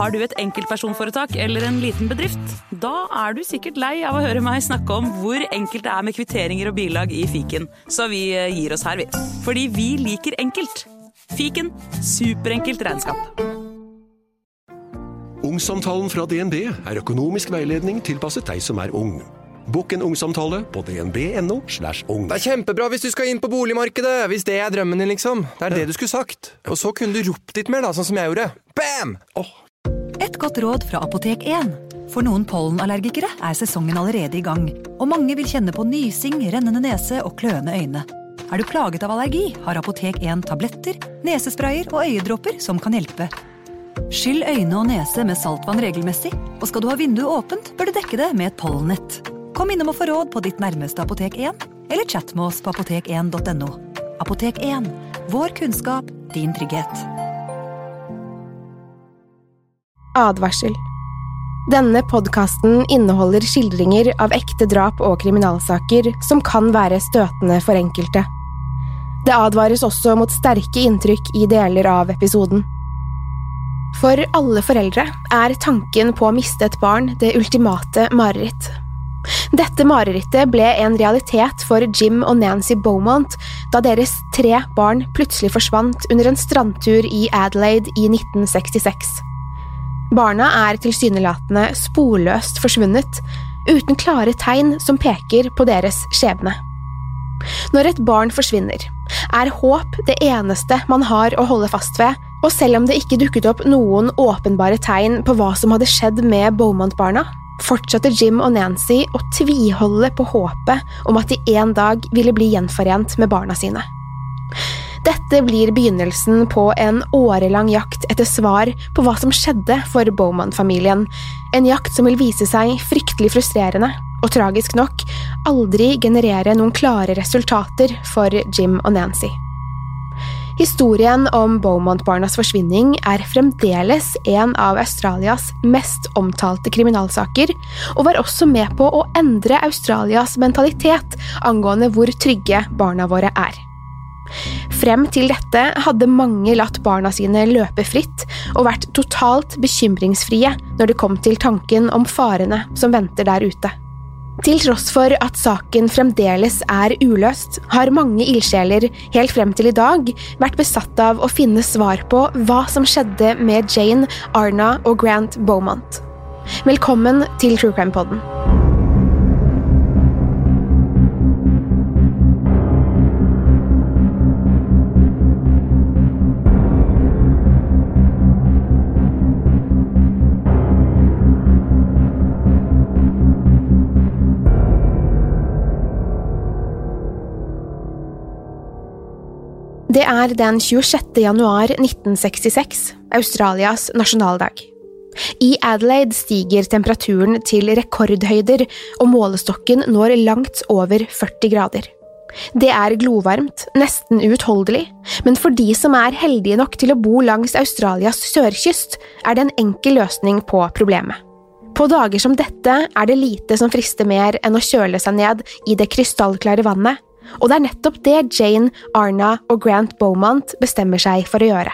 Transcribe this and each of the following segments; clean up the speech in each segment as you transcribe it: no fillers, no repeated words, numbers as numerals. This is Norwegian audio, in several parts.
Har du et enkeltpersonforetak eller en liten bedrift? Da du sikkert lei av å høre meg snakke om hvor enkelt det med kvitteringer og bilag i fiken. Så vi gir oss her, vi. Fordi vi liker enkelt. Fiken, superenkelt regnskap. Ungsamtalen fra DNB økonomisk veiledning tilpasset deg som ung. Bokk en ungsamtale på dnb.no/ung. Det kjempebra hvis du skal inn på boligmarkedet, hvis det drømmen din liksom. Det det du skulle sagt. Og så kunne du ropt litt mer da, sånn som jeg gjorde. Bam! Et godt råd fra Apotek 1. For noen pollenallergikere sesongen allerede i gang. Og mange vil kjenne på nysing, rennende nese og kløende øyne. Du plaget av allergi, har Apotek 1 tabletter, nesesprayer og øyedråper som kan hjelpe. Skyll øyne og nese med saltvann regelmessig, og skal du ha vinduet åpent, bør du dekke det med et pollennett. Kom innom og få råd på ditt nærmeste Apotek 1, eller chat med oss på apotek1.no. Apotek 1. Vår kunnskap, din trygghet. Advarsel. Denne podcasten inneholder skildringer av ekte drap og kriminalsaker som kan være støtende for enkelte. Det advares også mot sterke inntrykk i deler av episoden. For alle foreldre tanken på å miste et barn det ultimate mareritt. Dette marerittet ble en realitet for Jim og Nancy Beaumont da deres 3 barn plutselig forsvant under en strandtur i Adelaide i 1966. Barna tilsynelatende sporløst forsvunnet, uten klare tegn som peker på deres skjebne. Når et barn forsvinner, håp det eneste man har å holde fast ved, og selv om det ikke dukket opp noen åpenbare tegn på hva som hadde skjedd med Beaumont-barna, fortsatte Jim og Nancy å tviholde på håpet om at de en dag ville bli gjenforent med barna sine. Dette blir begynnelsen på en årelang jakt etter svar på hva som skjedde for Beaumont-familien, en jakt som vil vise seg fryktelig frustrerende, og tragisk nok aldri generere noen klare resultater for Jim og Nancy. Historien om Beaumont-barnas forsvinning fremdeles en av Australias mest omtalte kriminalsaker, og var også med på å endre Australias mentalitet angående hvor trygge barna våre Frem til dette hadde mange latt barna sine løpe fritt og vært totalt bekymringsfrie når det kom til tanken om farene som venter der ute. Til tross for at saken fremdeles uløst, har mange ildsjeler helt frem til i dag vært besatt av å finne svar på hva som skjedde med Jane, Arna og Grant Beaumont. Velkommen til True Crime Podden. Det den 26. januar 1966, Australias nasjonaldag. I Adelaide stiger temperaturen til rekordhøyder, og målestokken når langt over 40 grader. Det glovarmt, nesten uutholdelig, men for de som heldige nok til å bo langs Australias sørkyst, det en enkel løsning på problemet. På dager som dette det lite som frister mer enn å kjøle seg ned i det krystallklare vannet, og det nettopp det Jane, Arna og Grant Beaumont bestemmer seg for å gjøre.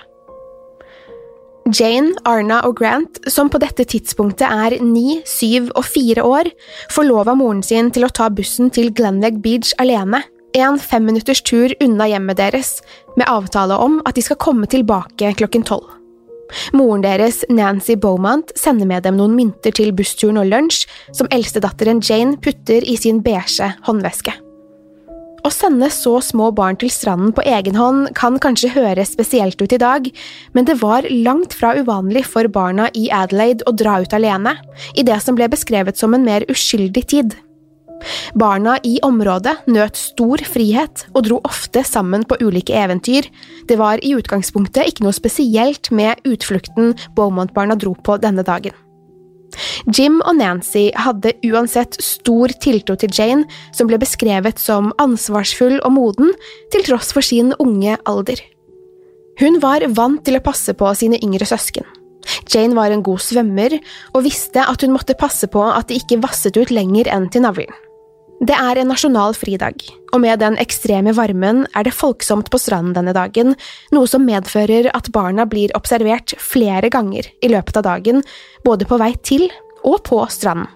Jane, Arna og Grant, som på dette tidspunktet 9, 7 og 4 år, får lov av moren sin til å ta bussen til Glenlegg Beach alene, en 5 minutters tur unna hjemmet deres, med avtale om at de skal komme tilbake klokken 12. Moren deres, Nancy Beaumont, sender med dem noen mynter til bussturen og lunsj, som eldstedatteren Jane putter i sin beige håndveske. Å sende så små barn til stranden på egen hånd kan kanskje høres spesielt ut i dag, men det var langt fra uvanlig for barna i Adelaide å dra ut alene, i det som ble beskrevet som en mer uskyldig tid. Barna i området nøt stor frihet og dro ofte sammen på ulike eventyr. Det var i utgangspunktet ikke noe spesielt med utflukten Beaumont-barna dro på denne dagen. Jim og Nancy hadde uansett stor tiltro til Jane, som ble beskrevet som ansvarsfull og moden, til tross for sin unge alder. Hun var vant til å passe på sine yngre søsken. Jane var en god svømmer, og visste at hun måtte passe på at de ikke vasset ut lenger enn til navlen. Det en nasjonal fridag, og med den ekstreme varmen det folksomt på stranden denne dagen, noe som medfører at barna blir observert flere ganger i løpet av dagen, både på vei til og på stranden.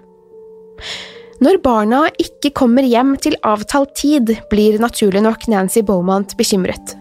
Når barna ikke kommer hjem til avtalt tid, blir naturlig nok Nancy Beaumont bekymret.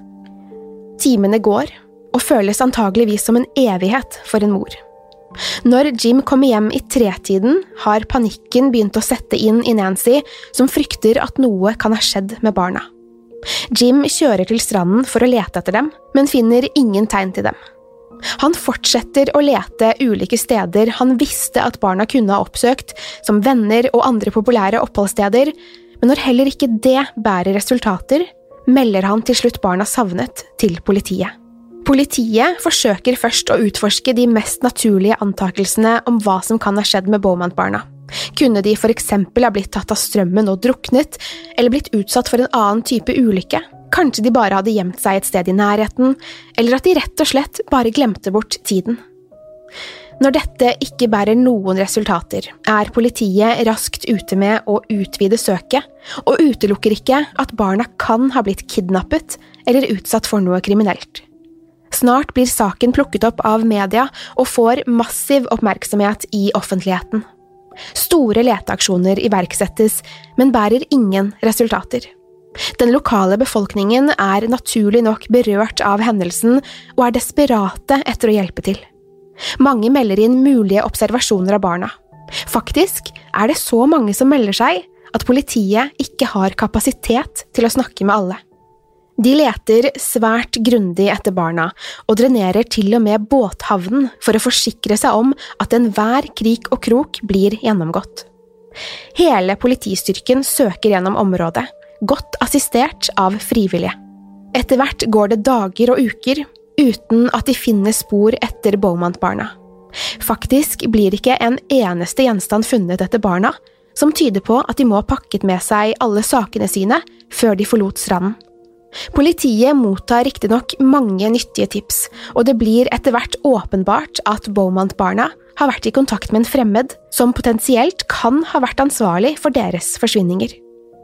Timene går, og føles antageligvis som en evighet for en mor. Når Jim kommer hjem i 3-tiden, har panikken begynt å sette inn i Nancy, som frykter at noe kan ha skjedd med barna. Jim kjører til stranden for å lete etter dem, men finner ingen tegn til dem. Han fortsetter å lete ulike steder han visste at barna kunne ha oppsøkt, som venner og andre populære oppholdssteder, men når heller ikke det bærer resultater, melder han til slutt barna savnet til politiet. Politiet forsøker først å utforske de mest naturlige antakelsene om hva som kan ha skjedd med Beaumont-barna. Kunne de for eksempel ha blitt tatt av strømmen og druknet, eller blitt utsatt for en annen type ulykke? Kanskje de bare hadde gjemt seg et sted i nærheten, eller at de rett og slett bare glemte bort tiden. Når dette ikke bærer noen resultater, politiet raskt ute med å utvide søket, og utelukker ikke at barna kan ha blitt kidnappet eller utsatt for noe kriminelt. Snart blir saken plukket opp av media og får massiv oppmerksomhet i offentligheten. Store leteaksjoner iverksettes, men bærer ingen resultater. Den lokale befolkningen naturlig nok berørt av hendelsen og desperate etter å hjelpe til. Mange melder inn mulige observasjoner av barna. Faktisk det så mange som melder seg at politiet ikke har kapasitet til å snakke med alle. De leter svært grundig etter barna, og drenerer til og med båthavnen for å forsikre seg om at enhver krik og krok blir gjennomgått. Hele politistyrken søker gjennom området, godt assistert av frivillige. Etter hvert går det dager og uker, uten at de finner spor etter Beaumont-barna. Faktisk blir ikke en eneste gjenstand funnet etter barna, som tyder på at de må ha pakket med seg alle sakene sine før de forlot stranden. Politiet mottar riktignok mange nyttige tips, og det blir etter hvert åpenbart at Beaumont-barna har vært i kontakt med en fremmed som potensielt kan ha vært ansvarlig for deres forsvinninger.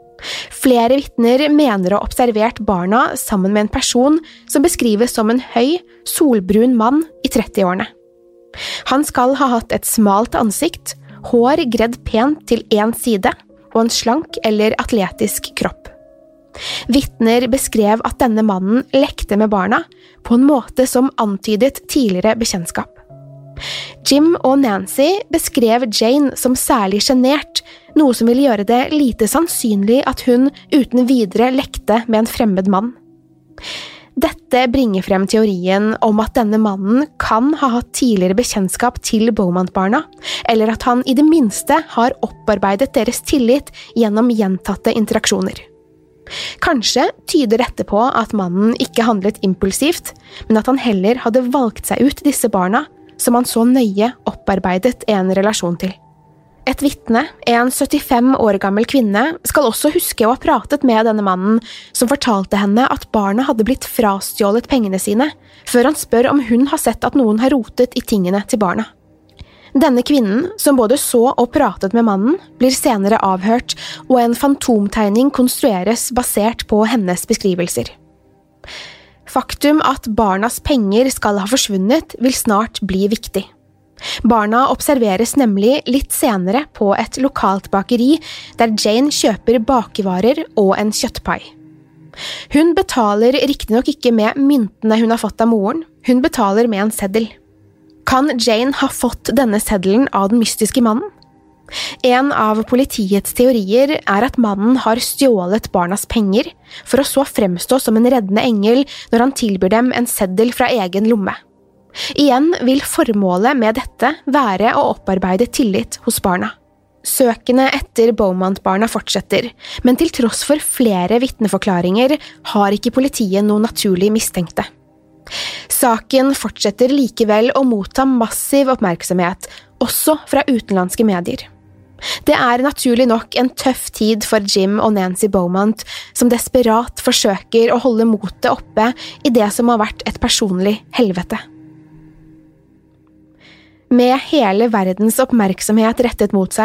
Flere vitner mener å ha observert barna sammen med en person som beskrives som en høy, solbrun mann i 30-årene. Han skal ha hatt et smalt ansikt, hår gredd pent til en side, og en slank eller atletisk kropp. Vitner beskrev at denne mannen lekte med barna på en måte som antydet tidligere bekjentskap. Jim og Nancy beskrev Jane som særlig genert, noe som ville gjøre det lite sannsynlig at hun uten videre lekte med en fremmed mann. Dette bringer frem teorien om at denne mannen kan ha hatt tidligere bekjentskap til Beaumont-barna, eller at han i det minste har opparbeidet deres tillit gjennom gjentatte interaksjoner. Kanskje tyder dette på at mannen ikke handlet impulsivt, men at han heller hadde valgt seg ut disse barna, som han så nøye opparbeidet en relasjon til. Et vitne, en 75 år gammel kvinne, skal også huske å ha pratet med denne mannen, som fortalte henne at barna hadde blitt frastjålet pengene sine, før han spør om hun har sett at noen har rotet i tingene til barna. Denne kvinnen, som både så og pratet med mannen, blir senere avhørt, og en fantomtegning konstrueres basert på hennes beskrivelser. Faktum at barnas penger skal ha forsvunnet vil snart bli viktig. Barna observeres nemlig litt senere på et lokalt bakeri, der Jane kjøper bakevarer og en kjøttpai. Hun betaler riktignok ikke med myntene hun har fått av moren, hun betaler med en seddel. Kan Jane ha fått denne seddelen av den mystiske mannen? En av politiets teorier at mannen har stjålet barnas penger, for å så fremstå som en reddende engel når han tilbyr dem en seddel fra egen lomme. Igjen vil formålet med dette være å opparbeide tillit hos barna. Søkene etter Beaumont-barna fortsetter, men til tross for flere vitneforklaringer har ikke politiet noen naturlig mistenkte. Saken fortsetter likevel å motta massiv oppmerksomhet, også fra utenlandske medier. Det naturlig nok en tøff tid for Jim og Nancy Beaumont, som desperat forsøker å holde motet oppe i det som har vært et personlig helvete. Med hele verdens oppmerksomhet rettet mot seg,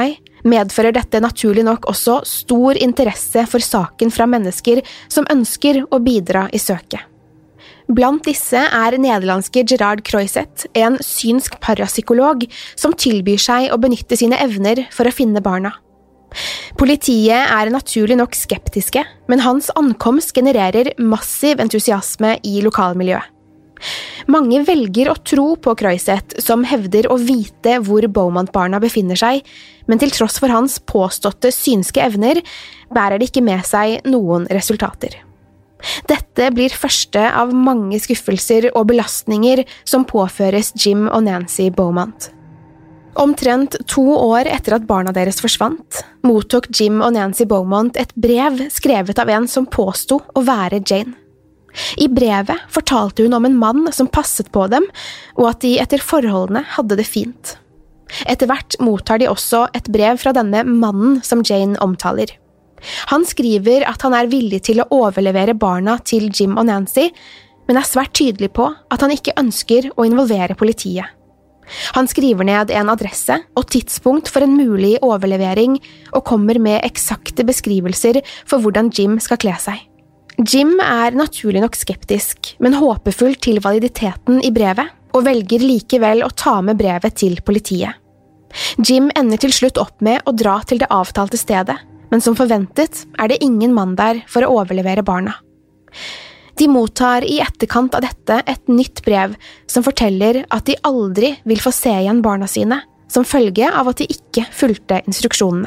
medfører dette naturlig nok også stor interesse for saken fra mennesker som ønsker å bidra i søket. Blant disse nederlandske Gerard Croiset, en synsk parapsykolog som tilbyr seg å benytte sine evner for å finne barna. Politiet naturlig nok skeptiske, men hans ankomst genererer massiv entusiasme i lokalmiljøet. Mange velger å tro på Croiset, som hevder å vite hvor Beaumont-barna befinner seg, men til tross for hans påståtte synske evner, bærer det ikke med seg noen resultater. Dette blir første av mange skuffelser og belastninger som påføres Jim og Nancy Beaumont. Omtrent 2 år etter at barna deres forsvant, mottok Jim og Nancy Beaumont et brev skrevet av en som påsto å være Jane. I brevet fortalte hun om en mann som passet på dem, og at de etter forholdene hadde det fint. Etter hvert mottar de også et brev fra denne mannen som Jane omtaler. Han skriver at han villig til å overlevere barna til Jim og Nancy, men svært tydelig på at han ikke ønsker å involvere politiet. Han skriver ned en adresse og tidspunkt for en mulig overlevering og kommer med eksakte beskrivelser for hvordan Jim skal kle seg. Jim naturlig nok skeptisk, men håpefull til validiteten i brevet, og velger likevel å ta med brevet til politiet. Jim ender til slutt opp med å dra til det avtalte stedet, men som forventet det ingen mann der for å overlevere barna. De mottar i etterkant av dette et nytt brev som forteller at de aldri vil få se igjen barna sine, som følge av at de ikke fulgte instruksjonene.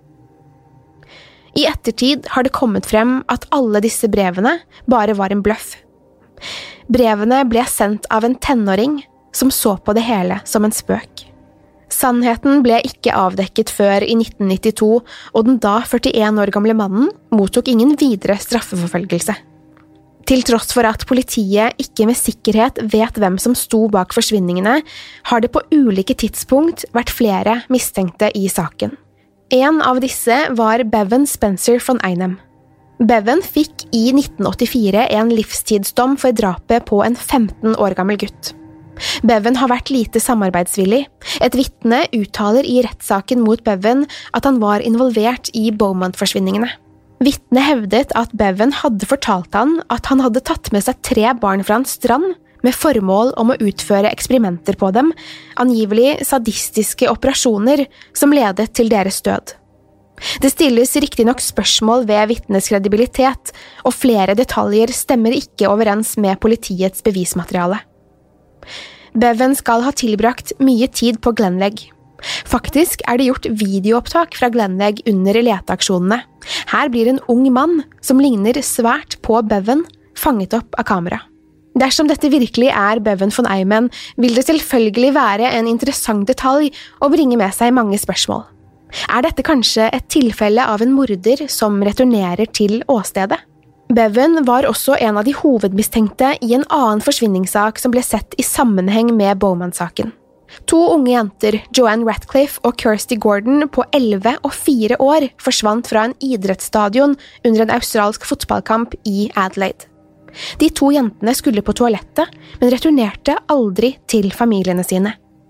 I ettertid har det kommet frem at alle disse brevene bare var en bløff. Brevene ble sendt av en tenåring som så på det hele som en spøk. Sannheten ble ikke avdekket før i 1992, og den da 41 år gamle mannen mottok ingen videre straffeforfølgelse. Til tross for at politiet ikke med sikkerhet vet hvem som sto bak forsvinningene, har det på ulike tidspunkt vært flere mistenkte i saken. En av disse var Bevan Spencer von Einem. Bevan fikk i 1984 en livstidsdom for drapet på en 15 år gammel gutt. Bevan har vært lite samarbeidsvillig. Et vitne uttaler i rettssaken mot Bevan at han var involvert i Beaumont-forsvinningene. Vitnet hevdet at Bevan hadde fortalt han at han hadde tatt med seg 3 barn fra en strand med formål om å utføre eksperimenter på dem, angivelig sadistiske operasjoner som ledet til deres død. Det stilles riktig nok spørsmål ved vitnets kredibilitet, og flere detaljer stemmer ikke overens med politiets bevismateriale. Bevan skal ha tilbrakt mye tid på Glenlegg. Faktisk det gjort videoopptak fra Glenlegg under leteaksjonene. Her blir en ung mann, som ligner svært på Bevan, fanget opp av kamera. Dersom dette virkelig Bevan von Einem, vil det selvfølgelig være en interessant detalj og bringe med seg mange spørsmål. Dette kanskje et tilfelle av en morder som returnerer til åstedet? Bevan var også en av de hovedmistenkte i en annen forsvinningssak som ble sett i sammenheng med Beaumont-saken. 2 unge jenter, Joanne Ratcliffe og Kirsty Gordon, på 11 og 4 år, forsvant fra en idrettsstadion under en australsk fotballkamp i Adelaide. De 2 jentene skulle på toalettet, men returnerte aldri til familiene sine.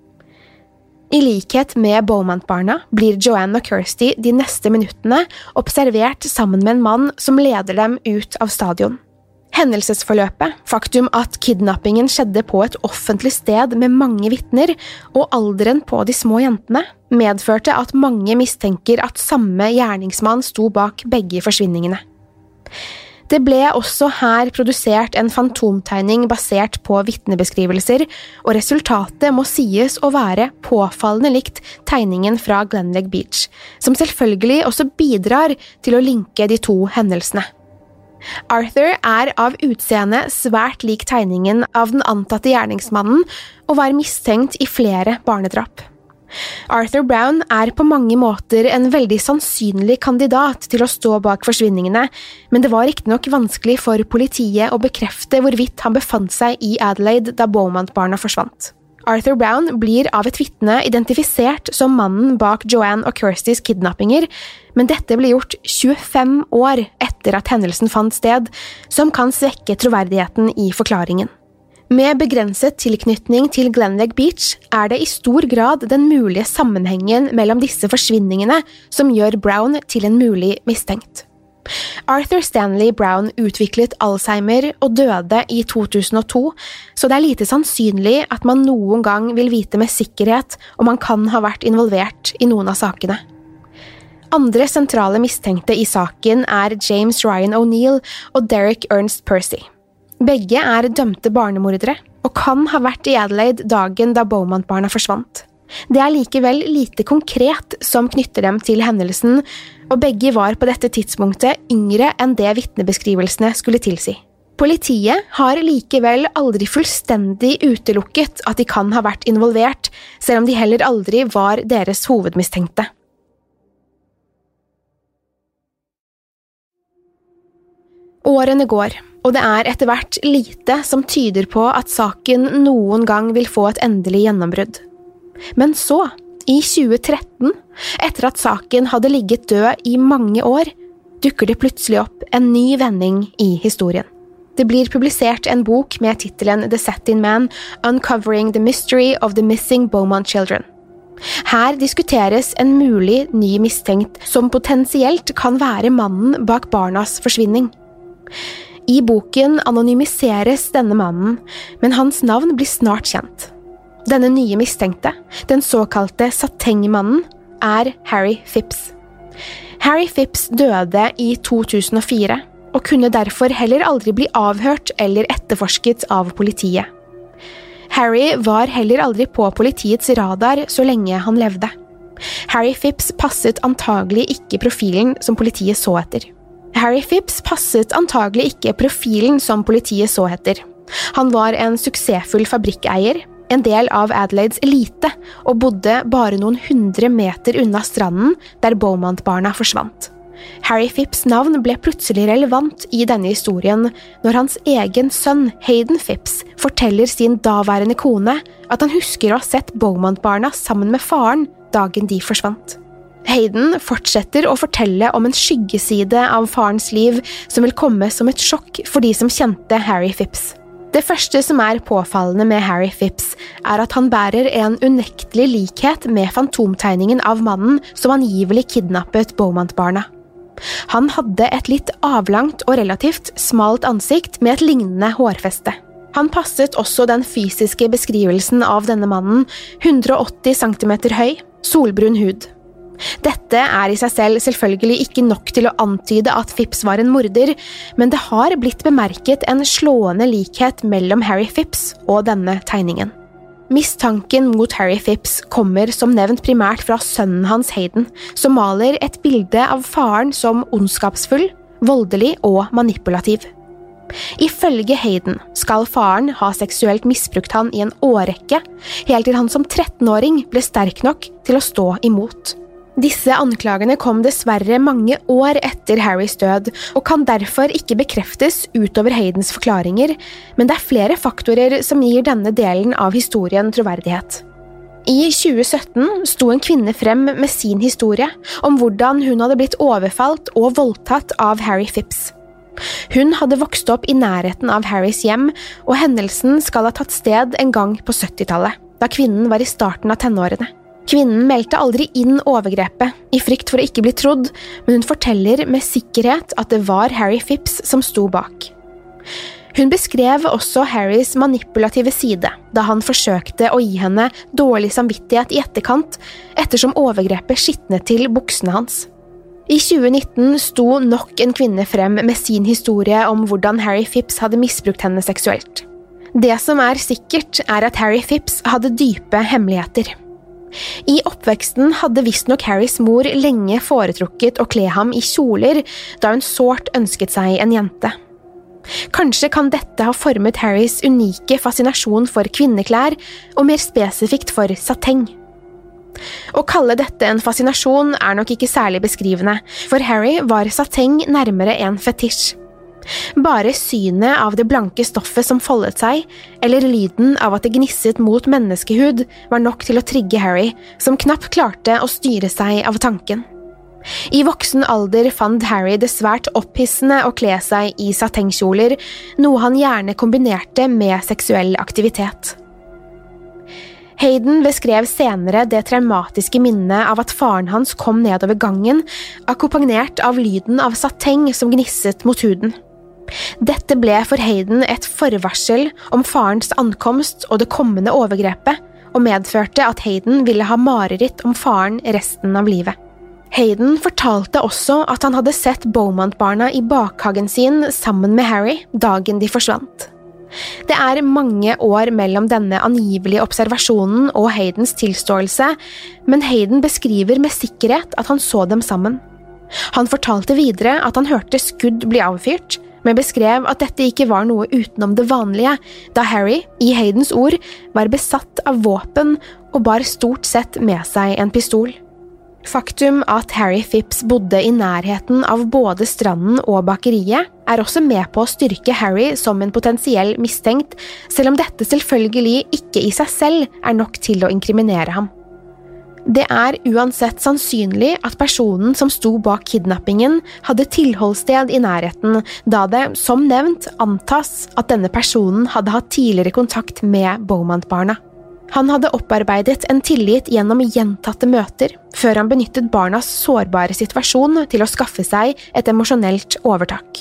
I likhet med Beaumont-barna blir Joanne og Kirsty de neste minuttene observert sammen med en mann som leder dem ut av stadion. Hendelsesforløpet, faktum at kidnappingen skjedde på et offentlig sted med mange vitner, og alderen på de små jentene, medførte at mange mistenker at samme gjerningsmann sto bak begge forsvinningene. Det ble også her produsert en fantomtegning basert på vitnebeskrivelser, og resultatet må sies å være påfallende likt tegningen fra Glenlegg Beach, som selvfølgelig også bidrar til å linke de 2 hendelsene. Arthur av utseende svært lik tegningen av den antatte gjerningsmannen og var mistenkt i flere barnedrap. Arthur Brown på mange måter en veldig sannsynlig kandidat til å stå bak forsvinningene, men det var riktignok vanskelig for politiet å bekrefte hvorvidt han befant seg i Adelaide da Beaumont-barna forsvant. Arthur Brown blir av et vitne identifisert som mannen bak Joanne og Kirstys kidnappinger, men dette ble gjort 25 år etter at hendelsen fant sted, som kan svekke troverdigheten i forklaringen. Med begrenset tilknytning til Glenlegg Beach det I stor grad den mulige sammenhengen mellom disse forsvinningene som gjør Brown til en mulig mistenkt. Arthur Stanley Brown utviklet Alzheimer og døde I 2002, så det lite sannsynlig at man noen gang vil vite med sikkerhet om han kan ha vært involvert I noen av sakene. Andre sentrale mistenkte I saken James Ryan O'Neill og Derek Ernst Percy. Begge dømte barnemordere, og kan ha vært I Adelaide dagen da Beaumont-barna forsvant. Det likevel lite konkret som knytter dem til hendelsen, og begge var på dette tidspunktet yngre enn det vitnebeskrivelsene skulle tilsi. Politiet har likevel aldri fullstendig utelukket at de kan ha vært involvert, selv om de heller aldri var deres hovedmistenkte. Årene går, og det etter hvert lite som tyder på at saken noen gang vil få et endelig gjennombrudd. Men så, I 2013, etter at saken hadde ligget død I mange år, dukker det plutselig opp en ny vending I historien. Det blir publisert en bok med titelen The Satin Man, Uncovering the Mystery of the Missing Beaumont Children. Her diskuteres en mulig ny mistenkt som potensielt kan være mannen bak barnas forsvinning. I boken anonymiseres denne mannen, men hans navn blir snart kjent. Denne nye mistenkte, den såkalte Sateng-mannen, Harry Phipps. Harry Phipps døde I 2004, og kunne derfor heller aldri bli avhørt eller etterforsket av politiet. Harry var heller aldri på politiets radar så lenge han levde. Harry Phipps passet antagelig ikke profilen som politiet så etter. Han var en suksessfull fabrikkeier, en del av Adelaides elite, og bodde bare noen 100 meter unna stranden der Beaumont-barna forsvant. Harry Phipps navn ble plutselig relevant I denne historien når hans egen sønn, Hayden Phipps, forteller sin daværende kone at han husker å ha sett Beaumont-barna sammen med faren dagen de forsvant. Hayden fortsetter å fortelle om en skyggeside av farens liv som vil komme som et sjokk for de som kjente Harry Phipps. Det første som påfallende med Harry Phipps at han bærer en unektelig likhet med fantomtegningen av mannen som angivelig kidnappet Beaumont-barna. Han hadde et litt avlangt og relativt smalt ansikt med et lignende hårfeste. Han passet også den fysiske beskrivelsen av denne mannen, 180 cm høy, solbrun hud. Dette I seg selv selvfølgelig ikke nok til å antyde at Phipps var en morder, men det har blitt bemerket en slående likhet mellom Harry Phipps og denne tegningen. Mistanken mot Harry Phipps kommer som nevnt primært fra sønnen hans Hayden, som maler et bilde av faren som ondskapsfull, voldelig og manipulativ. Ifølge Hayden skal faren ha seksuelt misbrukt han I en årrekke, helt til han som 13-åring ble sterk nok til å stå imot. Disse anklagene kom dessverre mange år etter Harrys død, og kan derfor ikke bekreftes utover Haydens forklaringer, men det flere faktorer som gir denne delen av historien troverdighet. I 2017 sto en kvinne frem med sin historie om hvordan hun hadde blitt overfalt og voldtatt av Harry Phipps. Hun hadde vokst opp I nærheten av Harrys hjem, og hendelsen skal ha tatt sted en gang på 70-tallet, da kvinnen var I starten av tenårene. Kvinnen meldte aldri inn overgrepet, I frykt for å ikke bli trodd, men hun forteller med sikkerhet at det var Harry Phipps som sto bak. Hun beskrev også Harrys manipulative side, da han forsøkte å gi henne dårlig samvittighet I etterkant, ettersom overgrepet skitnet til buksene hans. I 2019 sto nok en kvinne frem med sin historie om hvordan Harry Phipps hadde misbrukt henne seksuelt. Det som sikkert at Harry Phipps hadde dype hemmeligheter. I oppveksten hadde visstnok Harrys mor lenge foretrukket å kle ham I kjoler, da hun sårt ønsket seg en jente. Kanskje kan dette ha formet Harrys unike fascinasjon for kvinneklær, og mer spesifikt for sateng. Å kalle dette en fascinasjon nok ikke særlig beskrivende, for Harry var sateng nærmere en fetisj. Bare synet av det blanke stoffet som foldet seg, eller lyden av at det gnisset mot menneskehud, var nok til å trigge Harry, som knapt klarte å styre seg av tanken. I voksen alder fant Harry det svært opphissende å kle seg I satengkjoler, noe han gjerne kombinerte med seksuell aktivitet. Hayden beskrev senere det traumatiske minnet av at faren hans kom nedover gangen, akkompagnert av lyden av sateng som gnisset mot huden. Dette ble for Hayden et forvarsel om farens ankomst og det kommende overgrepet, og medførte at Hayden ville ha mareritt om faren resten av livet. Hayden fortalte også at han hadde sett Beaumont-barna I bakhagen sin sammen med Harry dagen de forsvant. Det mange år mellom denne angivelige observasjonen og Haydens tilståelse, men Hayden beskriver med sikkerhet at han så dem sammen. Han fortalte videre at han hørte skudd bli avfyrt, men beskrev at dette ikke var noe utenom det vanlige, da Harry, I Haydens ord, var besatt av våpen og bar stort sett med seg en pistol. Faktum at Harry Phipps bodde I nærheten av både stranden og bakeriet også med på å styrke Harry som en potensiell mistenkt, selv om dette selvfølgelig ikke I seg selv nok til å inkriminere ham. Det uansett sannsynlig at personen som sto bak kidnappingen hadde tilholdssted I nærheten, da det, som nevnt, antas at denne personen hadde hatt tidligere kontakt med Beaumont-barna. Han hadde opparbeidet en tillit gjennom gjentatte møter, før han benyttet barnas sårbare situasjon til å skaffe seg et emosjonelt overtak.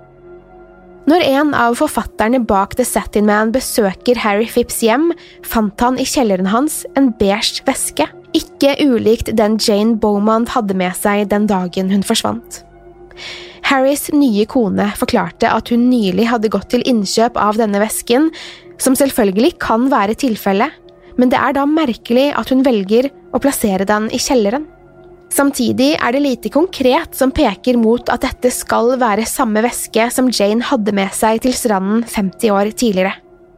Når en av forfatterne bak The Satin Man besøker Harry Phipps hjem, fant han I kjelleren hans en beige veske, ikke ulikt den Jane Beaumont hadde med seg den dagen hun forsvant. Harrys nye kone forklarte at hun nylig hadde gått til innkjøp av denne vesken, som selvfølgelig kan være tilfellet, men det da merkelig at hun velger å plassere den I kjelleren. Samtidig det lite konkret som peker mot at dette skal være samme veske som Jane hadde med seg til stranden 50 år tidligere.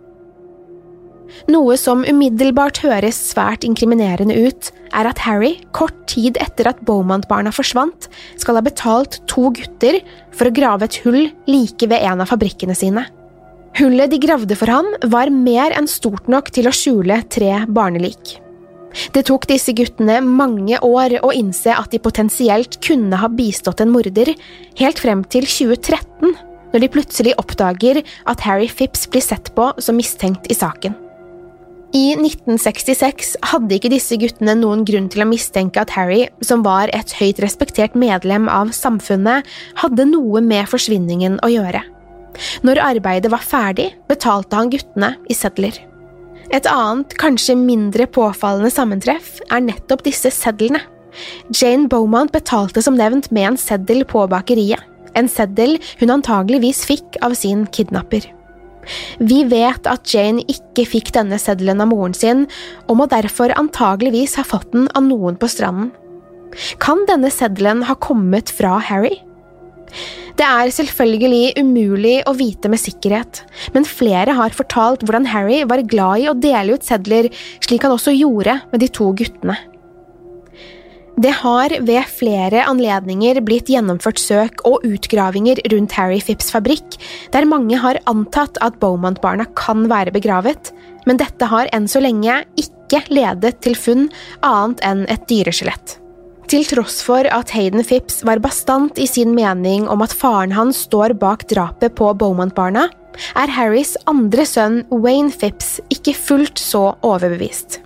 Noe som umiddelbart høres svært inkriminerende ut, at Harry, kort tid etter at Beaumont-barna forsvant, skal ha betalt 2 gutter for å grave et hull like ved en av fabrikkene sine. Hullet de gravde for ham var mer enn stort nok til å skjule 3 barnelik. Det tok disse guttene mange år å innse at de potensielt kunne ha bistått en morder, helt frem til 2013, når de plutselig oppdager at Harry Phipps blir sett på som mistenkt I saken. I 1966 hadde ikke disse guttene noen grunn til å mistenke at Harry, som var et høyt respektert medlem av samfunnet, hadde noe med forsvinningen å gjøre. Når arbeidet var ferdig, betalte han guttene I sedler. Et annet, kanskje mindre påfallende sammentreff nettopp disse sedlene. Jane Beaumont betalte som nevnt med en seddel på bakeriet, en seddel hun antageligvis fikk av sin kidnapper. Vi vet at Jane ikke fikk denne seddelen av moren sin, og må derfor antageligvis ha fått den av noen på stranden. Kan denne seddelen ha kommet fra Harry? Det selvfølgelig umulig å vite med sikkerhet, men flere har fortalt hvordan Harry var glad I å dele ut sedler, slik han også gjorde med de 2 guttene. Det har ved flere anledninger blitt gjennomført søk og utgravinger rundt Harry Phipps fabrikk, der mange har antatt at Beaumont-barna kan være begravet, men dette har enn så lenge ikke ledet til funn annet enn et dyreskjelett. Til tross for at Hayden Phipps var bastant I sin mening om at faren hans står bak drapet på Beaumont-barna, Harrys andre sønn Wayne Phipps ikke fullt så overbevist.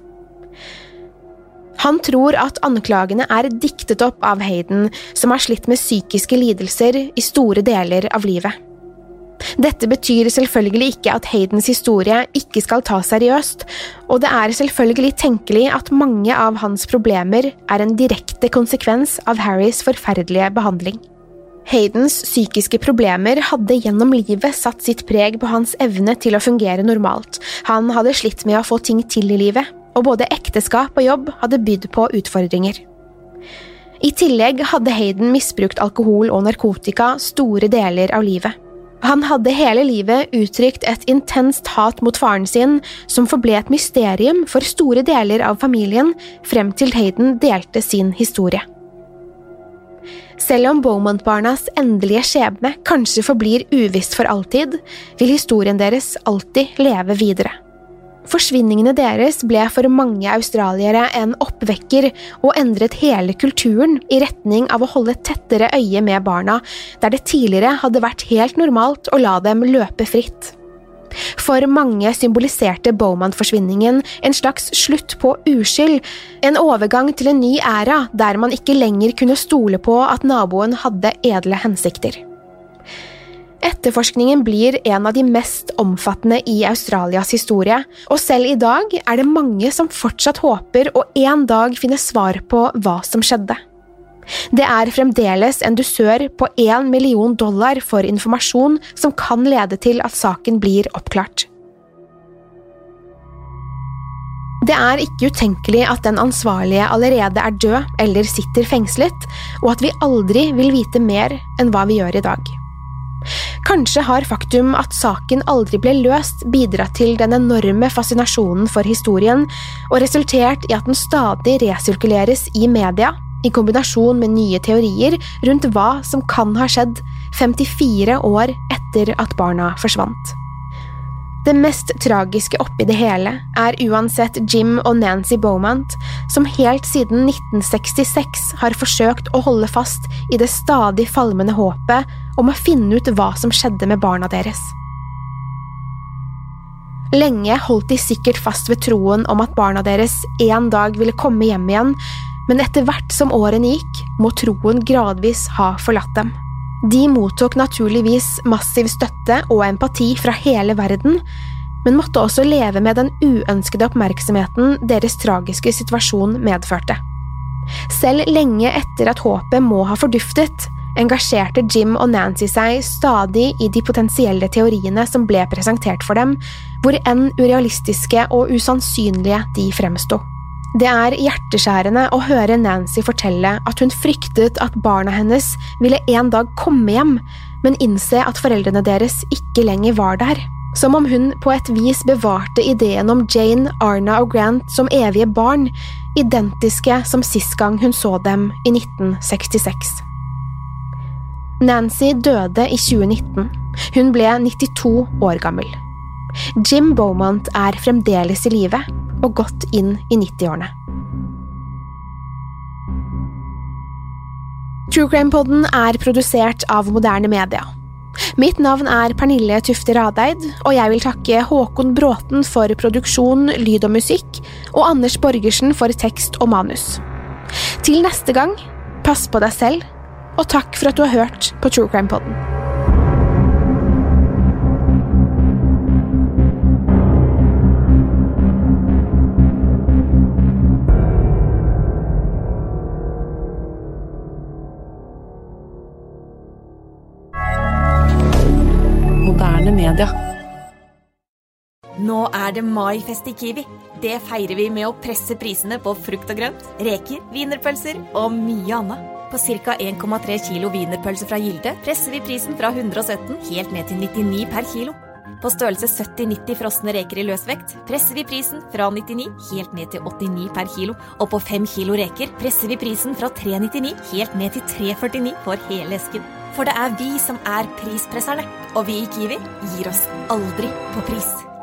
Han tror at anklagene diktet opp av Hayden, som har slitt med psykiske lidelser I store deler av livet. Dette betyr selvfølgelig ikke at Haydens historie ikke skal tas seriøst, og det selvfølgelig tenkelig at mange av hans problemer en direkte konsekvens av Harrys forferdelige behandling. Haydens psykiske problemer hadde gjennom livet satt sitt preg på hans evne til å fungere normalt. Han hadde slitt med å få ting til I livet, og både ekteskap og jobb hadde bydd på utfordringer. I tillegg hadde Hayden misbrukt alkohol og narkotika store deler av livet. Han hadde hele livet uttrykt et intenst hat mot faren sin, som forble et mysterium for store deler av familien, frem til Hayden delte sin historie. Selv om Beaumont-barnas endelige skjebne kanskje forblir uvisst for alltid, vil historien deres alltid leve videre. Forsvinningene deres ble for mange australiere en oppvekker og endret hele kulturen i retning av å holde tettere øye med barna, der det tidligere hadde vært helt normalt å la dem løpe fritt. For mange symboliserte Beaumont-forsvinningen en slags slutt på uskyld, en overgang til en ny æra der man ikke lenger kunne stole på at naboen hadde edle hensikter. Etterforskningen blir en av de mest omfattende i Australias historie, og selv i dag det mange som fortsatt håper å en dag finne svar på hva som skjedde. Det fremdeles en dusør på $1 million for informasjon som kan lede til at saken blir oppklart. Det ikke utenkelig at den ansvarlige allerede død eller sitter fengslet, og at vi aldri vil vite mer enn hva vi gjør i dag. Kanskje har faktum at saken aldri ble løst bidratt til den enorme fascinasjonen for historien og resultert i at den stadig resirkuleres i media, i kombinasjon med nye teorier rundt hva som kan ha skjedd 54 år etter at barna forsvant. Det mest tragiske oppi det hele uansett Jim og Nancy Beaumont, som helt siden 1966 har forsøkt å holde fast i det stadig falmende håpet om å finne ut hva som skjedde med barna deres. Lenge holdt de sikkert fast ved troen om at barna deres en dag ville komme hjem igjen, men etter hvert som årene gikk, må troen gradvis ha forlatt dem. De mottok naturligvis massiv støtte og empati fra hele verden, men måtte også leve med den uønskede oppmerksomheten deres tragiske situasjon medførte. Selv lenge etter at håpet må ha forduftet, engasjerte Jim og Nancy seg stadig i de potensielle teoriene som ble presentert for dem, hvor enn urealistiske og usannsynlige de fremsto. Det hjerteskjærende å høre Nancy fortelle at hun fryktet at barna hennes ville en dag komme hjem, men innse at foreldrene deres ikke lenger var der. Som om hun på et vis bevarte ideen om Jane, Arna og Grant som evige barn, identiske som sist gang hun så dem i 1966. Nancy døde i 2019. Hun ble 92 år gammel. Jim Beaumont fremdeles i live, og gått inn i 90-årene. True Crime-podden produsert av Moderne Media. Mitt navn Pernille Tufte Radeid, og jeg vil takke Håkon Bråten for produksjon, lyd og musikk, og Anders Borgersen for tekst og manus. Til neste gang, pass på deg selv, og takk for at du har hørt på True Crime-podden. Media. Nå det maifest i Kiwi. Det feirer vi med å presse prisene på frukt og grønt, reker, wienerpølser og mye annet. På ca. 1,3 kilo wienerpølser fra Gilde presser vi prisen fra 117 helt ned til 99 per kilo. På størrelse 70-90 frosne reker i løsvekt presser vi prisen fra 99 helt ned til 89 per kilo. Og på 5 kilo reker presser vi prisen fra 399 helt ned til 349 for hele esken. For det vi som prispresserne, og vi i Kiwi gir oss aldri på pris.